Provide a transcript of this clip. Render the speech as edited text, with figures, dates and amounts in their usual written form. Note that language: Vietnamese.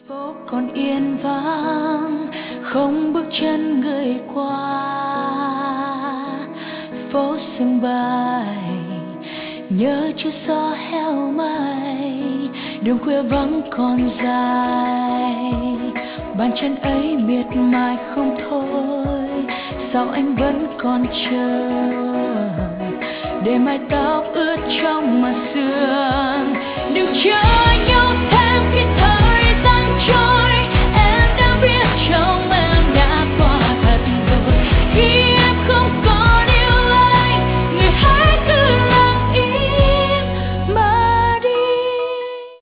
phố còn yên vắng, không bước chân người qua. Phố sương bay nhớ chiều gió heo may, đường khuya vắng còn dài. Bàn chân ấy miệt mài không thôi, sao anh vẫn còn chờ để mái tóc ướt trong màn sương. Đừng chờ nhau thêm khi thời gian trôi.